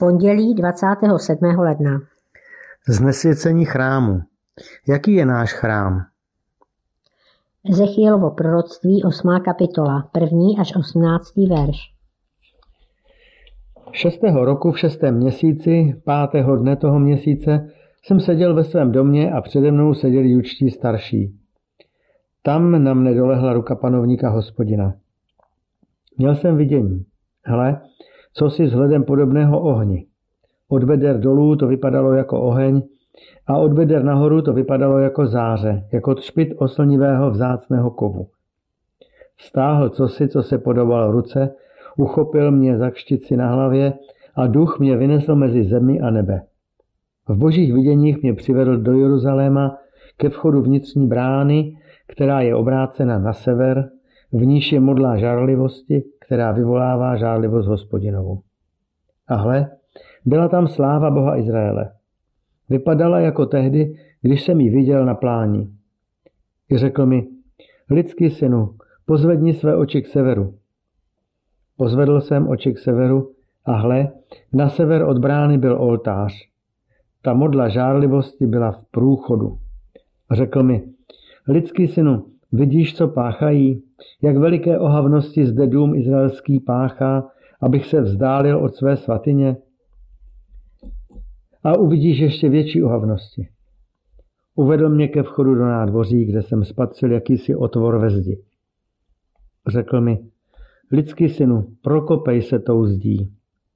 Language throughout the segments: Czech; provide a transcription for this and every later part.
Pondělí 27. ledna. Znesvěcení chrámu. Jaký je náš chrám? Ezechielovo proroctví 8. kapitola, 1. až 18. verš. 6. roku v 6. měsíci, 5. dne toho měsíce, jsem seděl ve svém domě a přede mnou seděli jučtí starší. Tam na mne dolehla ruka panovníka Hospodina. Měl jsem vidění. Hle, co si vzhledem podobného ohni. Od beder dolů to vypadalo jako oheň a od beder nahoru to vypadalo jako záře, jako třpyt oslnivého vzácného kovu. Vztáhl cosi, co se podobalo ruce, uchopil mě za kštici na hlavě a duch mě vynesl mezi zemi a nebe. V božích viděních mě přivedl do Jeruzaléma ke vchodu vnitřní brány, která je obrácena na sever, v níž je modla žárlivosti, která vyvolává žárlivost Hospodinovu. A hle, byla tam sláva Boha Izraele. Vypadala jako tehdy, když jsem ji viděl na pláni. I řekl mi, lidský synu, pozvedni své oči k severu. Pozvedl jsem oči k severu a hle, na sever od brány byl oltář. Ta modla žárlivosti byla v průchodu. Řekl mi, lidský synu, vidíš, co páchají? Jak veliké ohavnosti zde dům izraelský páchá, abych se vzdálil od své svatyně? A uvidíš ještě větší ohavnosti. Uvedl mě ke vchodu do nádvoří, kde jsem spatřil jakýsi otvor ve zdi. Řekl mi, lidský synu, prokopej se tou zdí.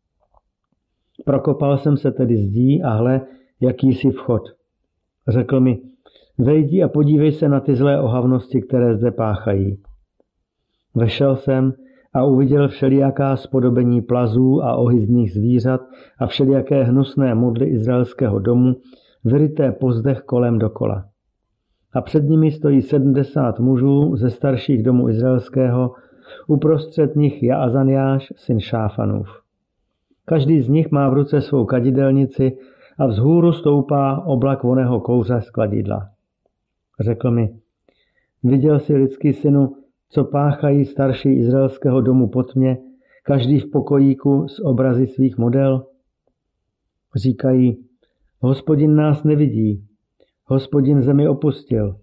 Prokopal jsem se tedy zdí a hle, jakýsi vchod. Řekl mi, vejdi a podívej se na ty zlé ohavnosti, které zde páchají. Vešel jsem a uviděl všelijaká spodobení plazů a ohyzdných zvířat a všelijaké hnusné modly izraelského domu, vyryté po zdech kolem dokola. A před nimi stojí 70 mužů ze starších domů izraelského, uprostřed nich Jaazaniáš, syn Šáfanův. Každý z nich má v ruce svou kadidelnici a vzhůru stoupá oblak voného kouře z kladidla. Řekl mi, viděl jsi, lidský synu, co páchají starší izraelského domu po tmě, každý v pokojíku s obrazy svých model? Říkají, Hospodin nás nevidí, Hospodin zemi opustil.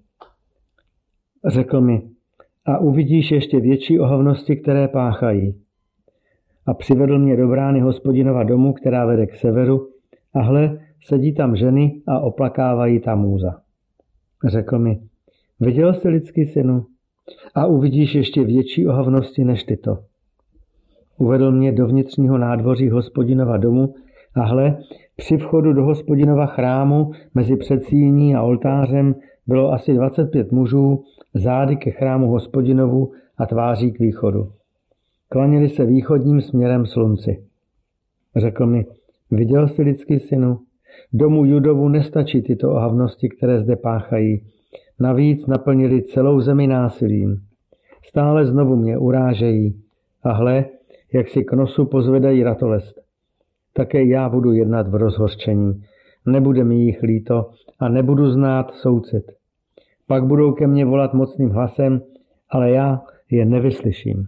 Řekl mi, a uvidíš ještě větší ohavnosti, které páchají. A přivedl mě do brány Hospodinova domu, která vede k severu, a hle, sedí tam ženy a oplakávají Tamúza. Řekl mi, viděl jsi, lidský synu, a uvidíš ještě větší ohavnosti než tyto. Uvedl mě do vnitřního nádvoří Hospodinova domu a hle, při vchodu do Hospodinova chrámu mezi předsíní a oltářem bylo asi 25 mužů, zády ke chrámu Hospodinovu a tváří k východu. Klaněli se východním směrem slunci. Řekl mi, viděl jsi, lidský synu, domu Judovu nestačí tyto ohavnosti, které zde páchají. Navíc naplnili celou zemi násilím. Stále znovu mě urážejí. A hle, jak si k nosu pozvedají ratolest. Také já budu jednat v rozhořčení. Nebude mi jich líto a nebudu znát soucit. Pak budou ke mně volat mocným hlasem, ale já je nevyslyším.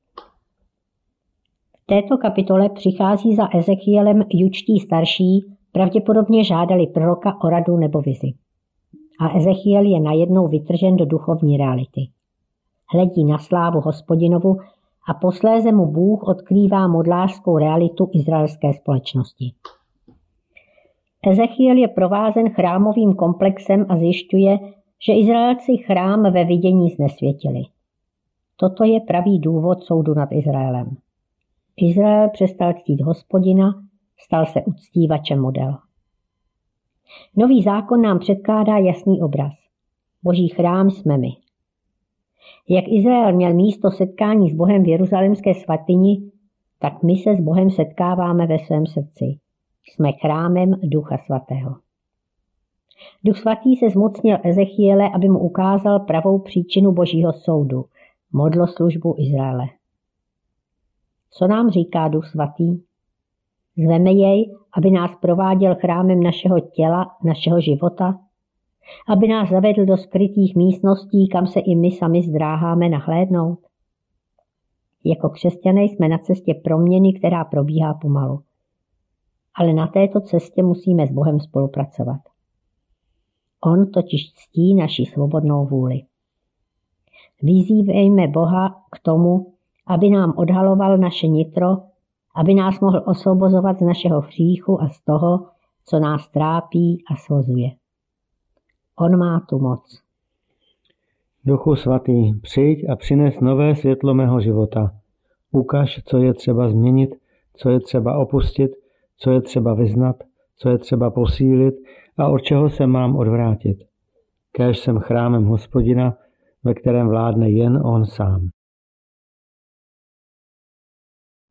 V této kapitole přichází za Ezechielem jučtí starší, pravděpodobně žádali proroka o radu nebo vizi. A Ezechiel je najednou vytržen do duchovní reality. Hledí na slávu Hospodinovu a posléze mu Bůh odkrývá modlářskou realitu izraelské společnosti. Ezechiel je provázen chrámovým komplexem a zjišťuje, že Izraelci chrám ve vidění znesvětili. Toto je pravý důvod soudu nad Izraelem. Izrael přestal ctít Hospodina, stal se uctívačem model. Nový zákon nám předkládá jasný obraz. Boží chrám jsme my. Jak Izrael měl místo setkání s Bohem v jeruzalémské svatyni, tak my se s Bohem setkáváme ve svém srdci. Jsme chrámem Ducha Svatého. Duch Svatý se zmocnil Ezechiele, aby mu ukázal pravou příčinu Božího soudu, modloslužbu Izraele. Co nám říká Duch Svatý? Zveme jej, aby nás prováděl chrámem našeho těla, našeho života, aby nás zavedl do skrytých místností, kam se i my sami zdráháme nahlédnout. Jako křesťané jsme na cestě proměny, která probíhá pomalu. ale na této cestě musíme s Bohem spolupracovat. On totiž ctí naši svobodnou vůli. Vyzývejme Boha k tomu, aby nám odhaloval naše nitro, aby nás mohl osvobozovat z našeho hříchu a z toho, co nás trápí a svozuje. On má tu moc. Duchu svatý, přijď a přines nové světlo mého života. Ukaž, co je třeba změnit, co je třeba opustit, co je třeba vyznat, co je třeba posílit a od čeho se mám odvrátit. Kéž jsem chrámem Hospodina, ve kterém vládne jen on sám.